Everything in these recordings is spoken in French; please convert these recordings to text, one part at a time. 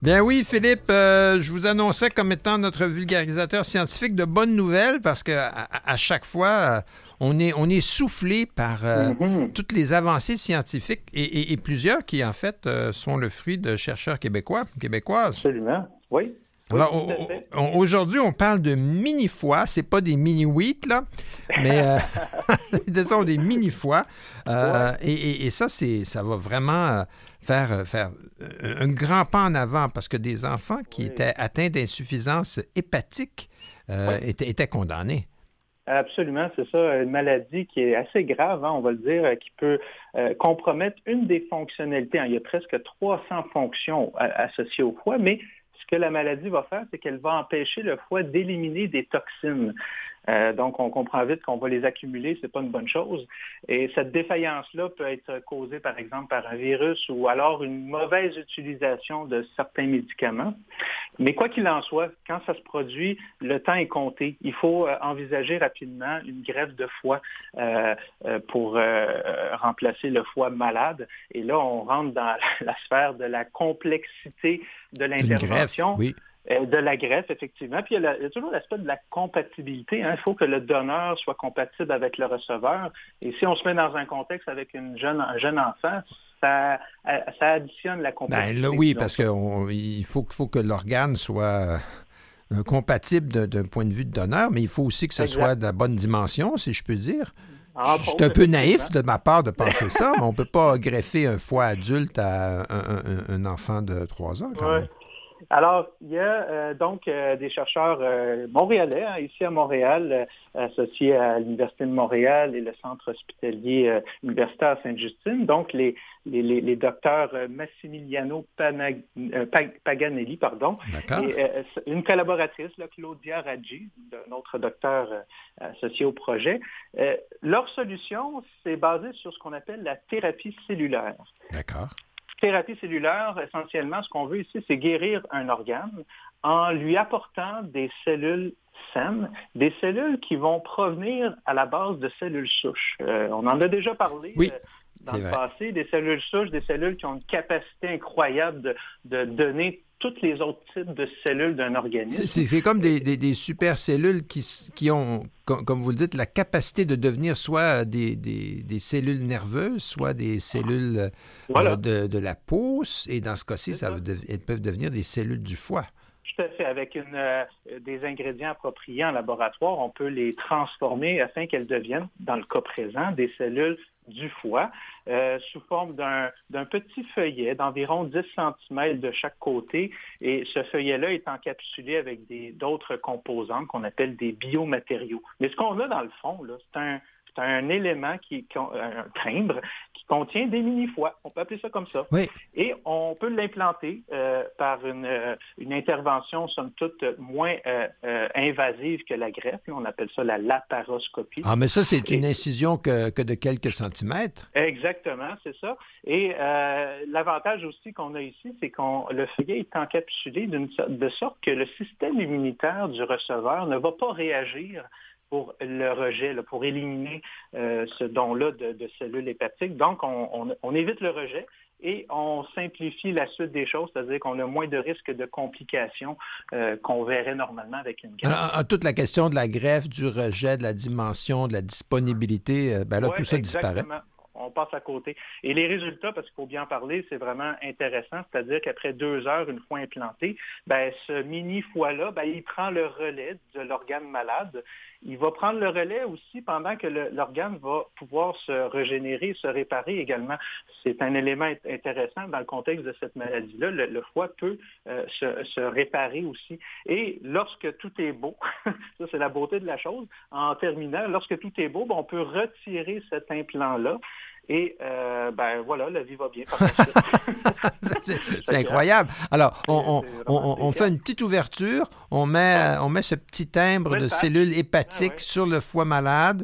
Bien oui, Philippe, je vous annonçais comme étant notre vulgarisateur scientifique de bonnes nouvelles parce que à chaque fois, on est soufflé par toutes les avancées scientifiques et plusieurs qui, en fait, sont le fruit de chercheurs québécoises. Absolument, oui. Oui, Alors, tout à fait. aujourd'hui, on parle de mini-foies. C'est pas des mini-wheats, là, mais ce sont des mini-foies. Et ça, ça va vraiment faire un grand pas en avant parce que des enfants qui étaient atteints d'insuffisance hépatique étaient condamnés. Absolument, c'est ça, une maladie qui est assez grave, on va le dire, qui peut compromettre une des fonctionnalités. Il y a presque 300 fonctions associées au foie, mais ce que la maladie va faire, c'est qu'elle va empêcher le foie d'éliminer des toxines. Donc, on comprend vite qu'on va les accumuler, c'est pas une bonne chose. Et cette défaillance-là peut être causée, par exemple, par un virus ou alors une mauvaise utilisation de certains médicaments. Mais quoi qu'il en soit, quand ça se produit, le temps est compté. Il faut envisager rapidement une greffe de foie pour remplacer le foie malade. Et là, on rentre dans la sphère de la complexité de l'intervention. Une greffe, oui. De la greffe, effectivement. Puis il y a toujours l'aspect de la compatibilité. Il faut que le donneur soit compatible avec le receveur. Et si on se met dans un contexte avec un jeune enfant, ça additionne la compatibilité. Ben là, oui, parce qu'il faut que l'organe soit compatible d'un point de vue de donneur, mais il faut aussi que ce soit de la bonne dimension, si je peux dire. C'est un peu naïf de ma part de penser ça, mais on ne peut pas greffer un foie adulte à un enfant de 3 ans, quand même. Alors, il y a donc des chercheurs montréalais, ici à Montréal, associés à l'Université de Montréal et le Centre hospitalier universitaire Sainte-Justine. Donc, les docteurs Massimiliano Paganelli, et une collaboratrice, Claudia Raggi, un autre docteur associé au projet. Leur solution, c'est basé sur ce qu'on appelle la thérapie cellulaire. D'accord. Thérapie cellulaire, essentiellement, ce qu'on veut ici, c'est guérir un organe en lui apportant des cellules saines, des cellules qui vont provenir à la base de cellules souches. On en a déjà parlé dans le passé, des cellules souches, des cellules qui ont une capacité incroyable de donner tous les autres types de cellules d'un organisme. C'est comme des super cellules qui ont, comme vous le dites, la capacité de devenir soit des cellules nerveuses, soit des cellules de la peau, et dans ce cas-ci, elles peuvent devenir des cellules du foie. Tout à fait. Avec des ingrédients appropriés en laboratoire, on peut les transformer afin qu'elles deviennent, dans le cas présent, des cellules du foie, sous forme d'un petit feuillet d'environ 10 cm de chaque côté. Et ce feuillet-là est encapsulé avec d'autres composantes qu'on appelle des biomatériaux. Mais ce qu'on a dans le fond, là, c'est un élément, un timbre, qui contient des mini-foies. On peut appeler ça comme ça. Oui. Et on peut l'implanter par une intervention, somme toute, moins invasive que la greffe. On appelle ça la laparoscopie. Ah, mais ça, c'est une incision que de quelques centimètres. Exactement, c'est ça. Et l'avantage aussi qu'on a ici, c'est que le feuillet est encapsulé de sorte que le système immunitaire du receveur ne va pas réagir pour le rejet, pour éliminer ce don-là de cellules hépatiques. Donc, on évite le rejet et on simplifie la suite des choses, c'est-à-dire qu'on a moins de risques de complications qu'on verrait normalement avec une greffe. Alors, toute la question de la greffe, du rejet, de la dimension, de la disponibilité, tout ça disparaît. On passe à côté. Et les résultats, parce qu'il faut bien en parler, c'est vraiment intéressant, c'est-à-dire qu'après 2 heures, une fois implanté, ce mini-foie-là, il prend le relais de l'organe malade. Il va prendre le relais aussi pendant que l'organe va pouvoir se régénérer, se réparer également. C'est un élément intéressant dans le contexte de cette maladie-là. Le foie peut se réparer aussi. Et lorsque tout est beau, ça c'est la beauté de la chose, en terminant, lorsque tout est beau, on peut retirer cet implant-là. Et la vie va bien par la suite. C'est incroyable. Alors, on fait une petite ouverture, on met ce petit timbre de cellules hépatiques sur le foie malade.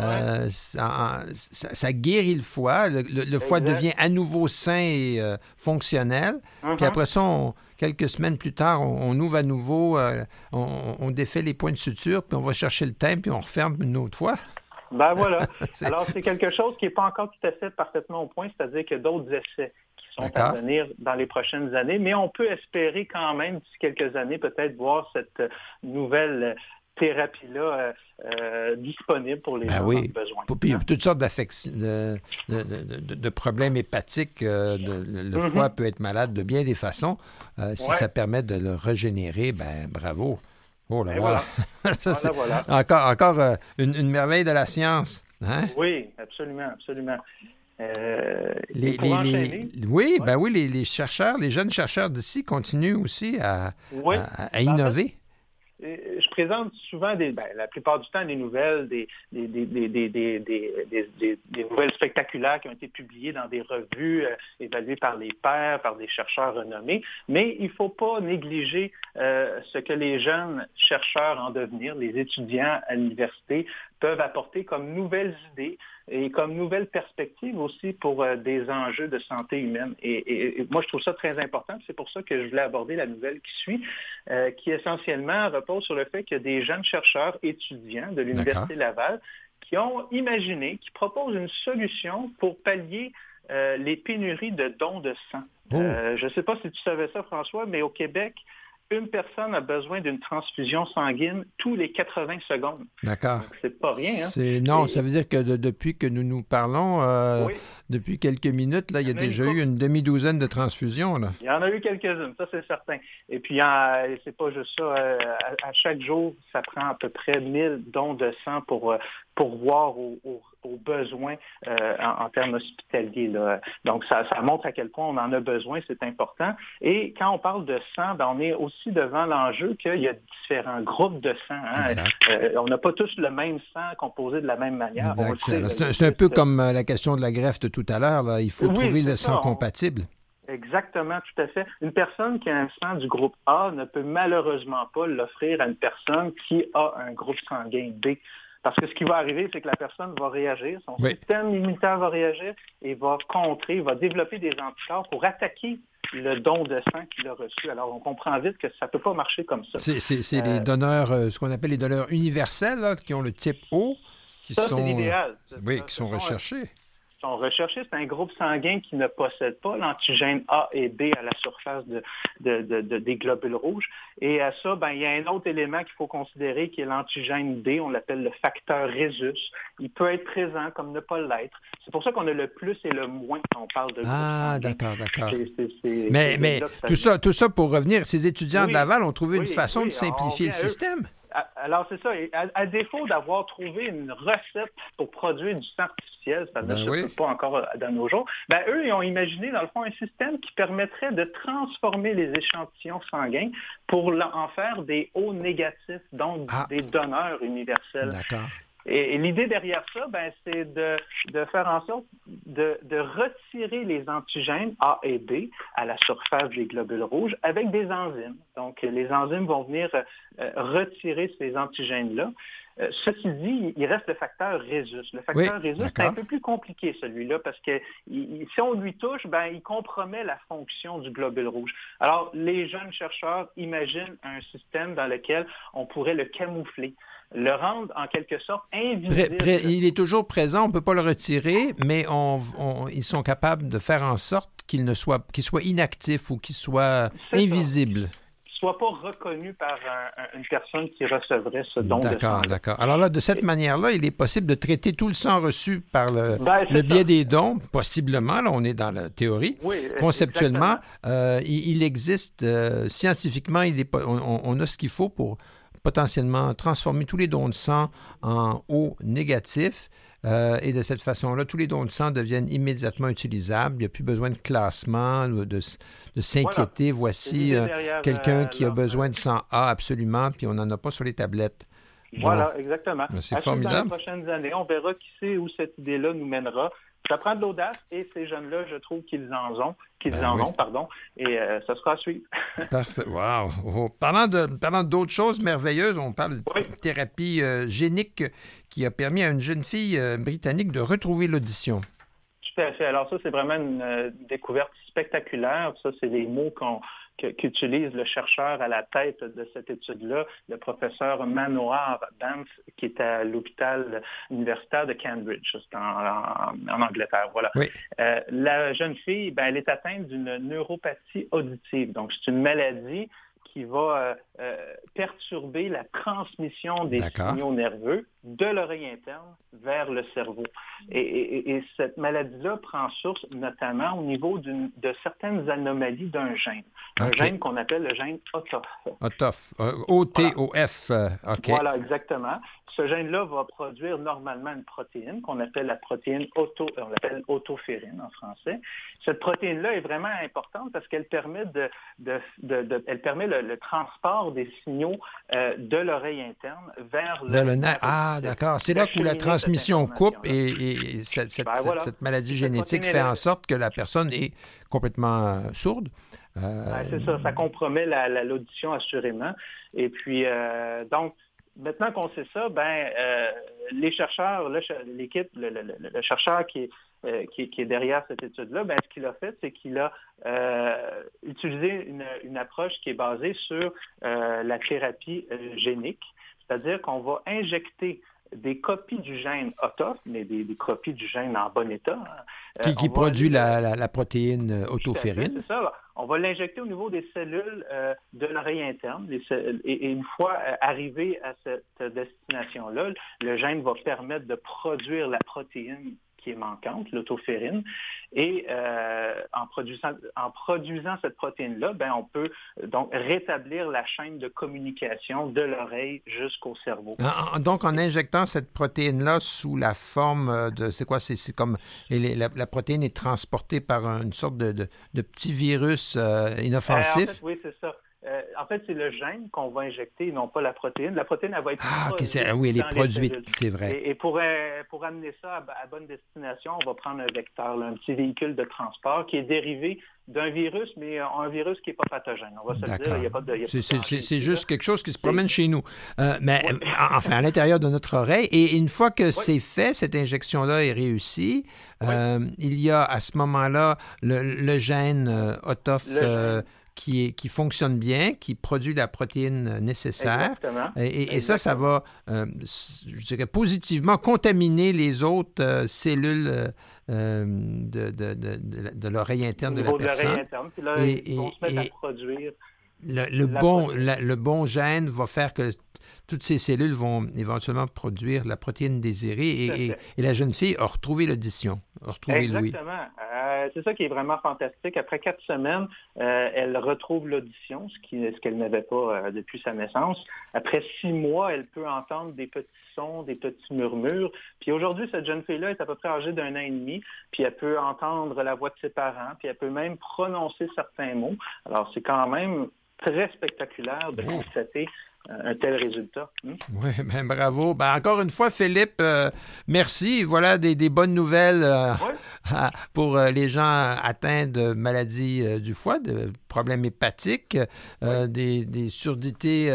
Ça guérit le foie. Le foie devient à nouveau sain et fonctionnel. Puis après ça, quelques semaines plus tard, on ouvre à nouveau, on défait les points de suture, puis on va chercher le timbre, puis on referme une autre fois. Voilà. Alors, c'est quelque chose qui n'est pas encore tout à fait parfaitement au point, c'est-à-dire qu'il y a d'autres essais qui sont à venir dans les prochaines années, mais on peut espérer quand même, d'ici quelques années, peut-être voir cette nouvelle thérapie-là disponible pour les gens dans le besoin. Puis il y a toutes sortes de problèmes hépatiques. Le foie peut être malade de bien des façons. Si ça permet de le régénérer, bravo. Oh là là. Voilà. Ça, voilà. Encore une merveille de la science. Hein? Oui, absolument. Les chercheurs, les jeunes chercheurs d'ici continuent aussi à innover. Je présente souvent la plupart du temps des nouvelles, des nouvelles spectaculaires qui ont été publiées dans des revues évaluées par les pairs, par des chercheurs renommés. Mais il ne faut pas négliger ce que les jeunes chercheurs en devenir, les étudiants à l'université, peuvent apporter comme nouvelles idées et comme nouvelles perspectives aussi pour des enjeux de santé humaine. Et moi, je trouve ça très important. C'est pour ça que je voulais aborder la nouvelle qui suit, qui essentiellement repose sur le fait qu'il y a des jeunes chercheurs étudiants de l'Université Laval qui ont imaginé, qui proposent une solution pour pallier les pénuries de dons de sang. Je ne sais pas si tu savais ça, François, mais au Québec, une personne a besoin d'une transfusion sanguine tous les 80 secondes. D'accord. Donc, c'est pas rien. Hein? Ça veut dire que depuis que nous parlons, depuis quelques minutes, là, il y a déjà eu une demi-douzaine de transfusions. Là. Il y en a eu quelques-unes, ça c'est certain. Et puis, c'est pas juste ça. À chaque jour, ça prend à peu près 1000 dons de sang pour voir aux besoins en termes hospitaliers. Là. Donc, ça montre à quel point on en a besoin, c'est important. Et quand on parle de sang, on est aussi devant l'enjeu qu'il y a différents groupes de sang. Hein? On n'a pas tous le même sang composé de la même manière. C'est un peu comme la question de la greffe de tout à l'heure. Là. Il faut trouver le sang compatible. Exactement, tout à fait. Une personne qui a un sang du groupe A ne peut malheureusement pas l'offrir à une personne qui a un groupe sanguin B. Parce que ce qui va arriver, c'est que la personne va réagir, son système immunitaire va réagir et va développer des anticorps pour attaquer le don de sang qu'il a reçu. Alors, on comprend vite que ça ne peut pas marcher comme ça. C'est les donneurs, ce qu'on appelle les donneurs universels, là, qui ont le type O, c'est l'idéal. Qui sont recherchés. Sont recherchés. C'est un groupe sanguin qui ne possède pas l'antigène A et B à la surface des globules rouges. Et à ça, il y a un autre élément qu'il faut considérer qui est l'antigène D, on l'appelle le facteur rhésus. Il peut être présent comme ne pas l'être. C'est pour ça qu'on a le plus et le moins quand on parle de groupe sanguin. D'accord. Mais tout ça pour revenir, ces étudiants de Laval ont trouvé une façon de simplifier le système. Alors, c'est ça. À défaut d'avoir trouvé une recette pour produire du sang artificiel, ça ne se fait pas encore dans nos jours, eux, ils ont imaginé, dans le fond, un système qui permettrait de transformer les échantillons sanguins pour en faire des O négatifs, donc des donneurs universels. D'accord. Et l'idée derrière ça, c'est de faire en sorte de retirer les antigènes A et B à la surface des globules rouges avec des enzymes. Donc, les enzymes vont venir retirer ces antigènes-là. Ceci dit, il reste le facteur rhésus. Le facteur rhésus, c'est un peu plus compliqué, celui-là, parce que si on lui touche, il compromet la fonction du globule rouge. Alors, les jeunes chercheurs imaginent un système dans lequel on pourrait le camoufler, le rendre en quelque sorte invisible. Il est toujours présent, on ne peut pas le retirer, mais ils sont capables de faire en sorte qu'il soit inactif ou qu'il soit invisible. Soit pas reconnu par une personne qui recevrait ce don de sang. D'accord. Alors là, de cette manière-là, il est possible de traiter tout le sang reçu par le biais des dons, possiblement, là, on est dans la théorie. Oui, conceptuellement, il existe, scientifiquement, on a ce qu'il faut pour potentiellement transformer tous les dons de sang en O négatifs. Et de cette façon-là, tous les dons de sang deviennent immédiatement utilisables. Il n'y a plus besoin de classement, de s'inquiéter. Voilà. Voici quelqu'un qui a besoin de sang A absolument, puis on n'en a pas sur les tablettes. Voilà, exactement. C'est formidable. Dans les prochaines années, on verra qui sait où cette idée-là nous mènera. Ça prend de l'audace et ces jeunes-là, je trouve qu'ils en ont. Et ça sera à suivre. Parfait. Wow. Parlant d'autres choses merveilleuses, on parle de thérapie génique qui a permis à une jeune fille britannique de retrouver l'audition. Tout à fait. Alors ça, c'est vraiment une découverte spectaculaire. Ça, c'est les mots qu'utilise le chercheur à la tête de cette étude-là, le professeur Manohar Bant, qui est à l'hôpital universitaire de Cambridge, c'est en Angleterre. Voilà. Oui. La jeune fille, elle est atteinte d'une neuropathie auditive. Donc, c'est une maladie qui va perturber la transmission des signaux nerveux de l'oreille interne vers le cerveau. Et cette maladie-là prend source notamment au niveau de certaines anomalies d'un gène. Un gène qu'on appelle le gène OTOF. OTOF. O-T-O-F. OK. Voilà, exactement. Ce gène-là va produire normalement une protéine qu'on appelle la protéine on l'appelle autophérine en français. Cette protéine-là est vraiment importante parce qu'elle permet elle permet le transport des signaux de l'oreille interne vers le nerf. Ah, d'accord. C'est là où la transmission coupe et cette maladie génétique fait en sorte que la personne est complètement sourde. C'est ça, ça compromet l'audition assurément. Et puis, donc, maintenant qu'on sait ça, les chercheurs, l'équipe, le chercheur qui est derrière cette étude-là, ce qu'il a fait, c'est qu'il a utilisé une approche qui est basée sur la thérapie génique, c'est-à-dire qu'on va injecter des copies du gène OTOF, mais des copies du gène en bon état. Qui produit la protéine autophérine. C'est ça. On va l'injecter au niveau des cellules de l'oreille interne. Et une fois arrivé à cette destination-là, le gène va permettre de produire la protéine qui est manquante, l'autophérine. Et en produisant cette protéine-là, on peut donc rétablir la chaîne de communication de l'oreille jusqu'au cerveau. Donc, en injectant cette protéine-là sous la forme de... C'est quoi? C'est comme... La protéine est transportée par une sorte de petit virus inoffensif. En fait, oui, c'est ça. En fait, c'est le gène qu'on va injecter, non pas la protéine. La protéine, elle va être produite. Oui, elle est produite, c'est vrai. Et pour amener ça à bonne destination, on va prendre un vecteur, un petit véhicule de transport qui est dérivé d'un virus, mais un virus qui n'est pas pathogène. On va se le dire, il n'y a pas de... C'est juste quelque chose qui se promène chez nous. Enfin, à l'intérieur de notre oreille. Et une fois que c'est fait, cette injection-là est réussie, il y a à ce moment-là le gène OTOF... qui fonctionne bien, qui produit la protéine nécessaire. Exactement. Et ça va, je dirais, positivement contaminer les autres cellules de l'oreille interne de la personne. L'oreille interne. Puis là, ils vont se mettre à produire. Le bon gène va faire que toutes ces cellules vont éventuellement produire la protéine désirée et la jeune fille a retrouvé l'audition, a retrouvé l'ouïe. Exactement. C'est ça qui est vraiment fantastique. Après 4 semaines, elle retrouve l'audition, ce qu'elle n'avait pas depuis sa naissance. Après 6 mois, elle peut entendre des petits sons, des petits murmures. Puis aujourd'hui, cette jeune fille-là est à peu près âgée d'1 an et demi, puis elle peut entendre la voix de ses parents, puis elle peut même prononcer certains mots. Alors, c'est quand même très spectaculaire de constater un tel résultat. Oui, bravo. Encore une fois, Philippe, merci. Voilà des bonnes nouvelles pour les gens atteints de maladies du foie, de problèmes hépatiques, des surdités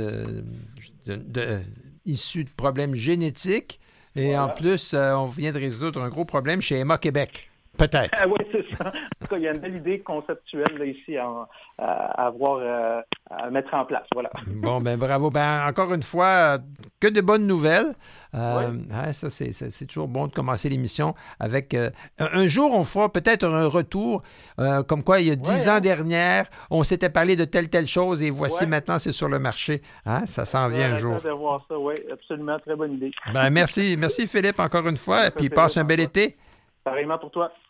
issues de problèmes génétiques. Et en plus, on vient de résoudre un gros problème chez Emma Québec. Peut-être. Oui, c'est ça. En tout cas, il y a une belle idée conceptuelle là, ici à mettre en place. Voilà. Bon, bravo. Encore une fois, que de bonnes nouvelles. Ça, c'est toujours bon de commencer l'émission avec... un jour, on fera peut-être un retour, comme quoi, il y a 10 ans dernière, on s'était parlé de telle chose et voici maintenant, c'est sur le marché. Ça s'en vient un jour. De voir ça, oui, absolument. Très bonne idée. Merci Philippe, encore une fois, et puis passe un bel été. Pareillement pour toi.